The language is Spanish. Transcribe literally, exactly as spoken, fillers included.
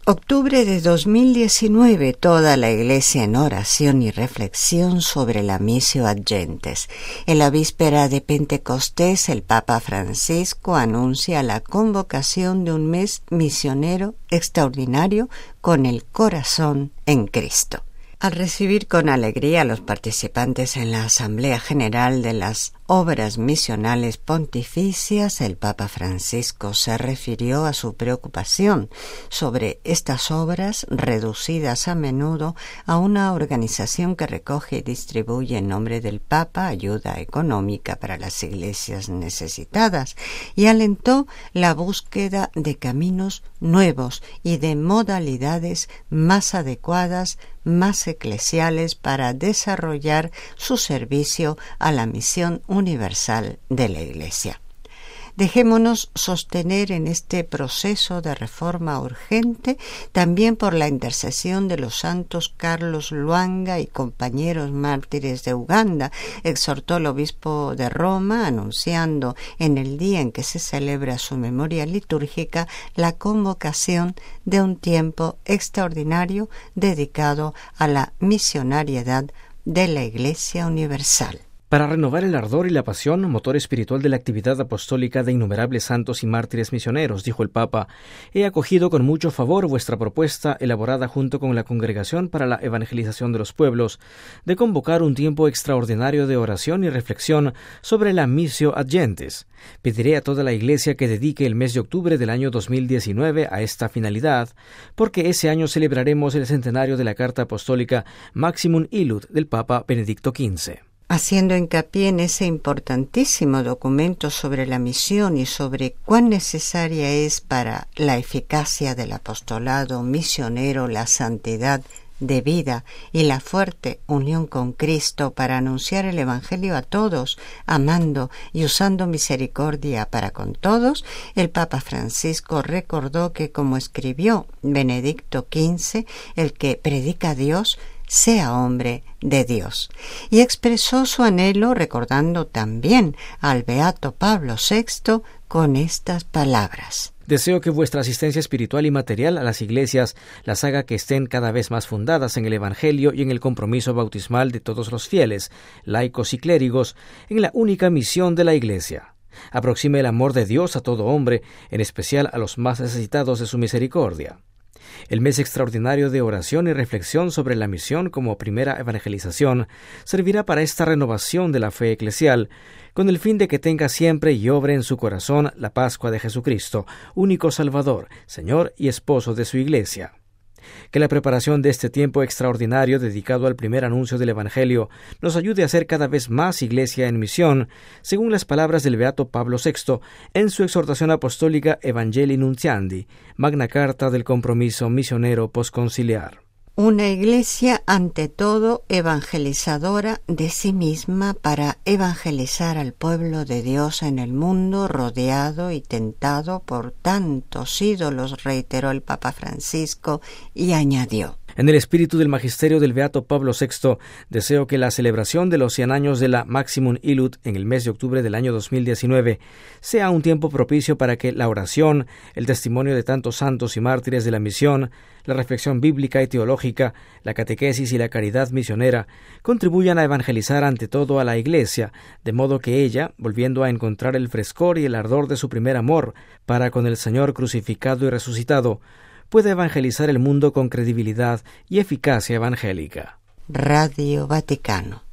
Octubre de dos mil diecinueve, toda la Iglesia en oración y reflexión sobre la Missio ad Gentes. En la víspera de Pentecostés, el Papa Francisco anuncia la convocación de un mes misionero extraordinario con el corazón en Cristo. Al recibir con alegría a los participantes en la Asamblea General de las Obras Misionales Pontificias, el Papa Francisco se refirió a su preocupación sobre estas obras reducidas a menudo a una organización que recoge y distribuye en nombre del Papa ayuda económica para las iglesias necesitadas, y alentó la búsqueda de caminos nuevos y de modalidades más adecuadas, más eclesiales para desarrollar su servicio a la misión universal de la Iglesia. Dejémonos sostener en este proceso de reforma urgente también por la intercesión de los santos Carlos Lwanga y compañeros mártires de Uganda, exhortó el obispo de Roma, anunciando en el día en que se celebra su memoria litúrgica la convocación de un tiempo extraordinario dedicado a la misionariedad de la Iglesia Universal. Para renovar el ardor y la pasión, motor espiritual de la actividad apostólica de innumerables santos y mártires misioneros, dijo el Papa, he acogido con mucho favor vuestra propuesta, elaborada junto con la Congregación para la Evangelización de los Pueblos, de convocar un tiempo extraordinario de oración y reflexión sobre la Missio ad Gentes. Pediré a toda la Iglesia que dedique el mes de octubre del año dos mil diecinueve a esta finalidad, porque ese año celebraremos el centenario de la Carta Apostólica Maximum Illud del Papa Benedicto quince. Haciendo hincapié en ese importantísimo documento sobre la misión y sobre cuán necesaria es para la eficacia del apostolado misionero la santidad de vida y la fuerte unión con Cristo para anunciar el Evangelio a todos, amando y usando misericordia para con todos, el Papa Francisco recordó que, como escribió Benedicto quince, el que predica a Dios sea hombre de Dios, y expresó su anhelo recordando también al beato Pablo sexto con estas palabras: deseo que vuestra asistencia espiritual y material a las iglesias las haga que estén cada vez más fundadas en el Evangelio y en el compromiso bautismal de todos los fieles, laicos y clérigos, en la única misión de la Iglesia. Aproxime el amor de Dios a todo hombre, en especial a los más necesitados de su misericordia. El mes extraordinario de oración y reflexión sobre la misión como primera evangelización servirá para esta renovación de la fe eclesial, con el fin de que tenga siempre y obre en su corazón la Pascua de Jesucristo, único Salvador, Señor y Esposo de su Iglesia. Que la preparación de este tiempo extraordinario dedicado al primer anuncio del Evangelio nos ayude a ser cada vez más Iglesia en misión, según las palabras del beato Pablo sexto en su exhortación apostólica Evangelii Nuntiandi, Magna Carta del Compromiso Misionero Postconciliar. Una iglesia, ante todo, evangelizadora de sí misma para evangelizar al pueblo de Dios en el mundo rodeado y tentado por tantos ídolos, reiteró el Papa Francisco y añadió: en el espíritu del magisterio del beato Pablo sexto, deseo que la celebración de los cien años de la Maximum Illud en el mes de octubre del año dos mil diecinueve sea un tiempo propicio para que la oración, el testimonio de tantos santos y mártires de la misión, la reflexión bíblica y teológica, la catequesis y la caridad misionera contribuyan a evangelizar ante todo a la Iglesia, de modo que ella, volviendo a encontrar el frescor y el ardor de su primer amor para con el Señor crucificado y resucitado, puede evangelizar el mundo con credibilidad y eficacia evangélica. Radio Vaticano.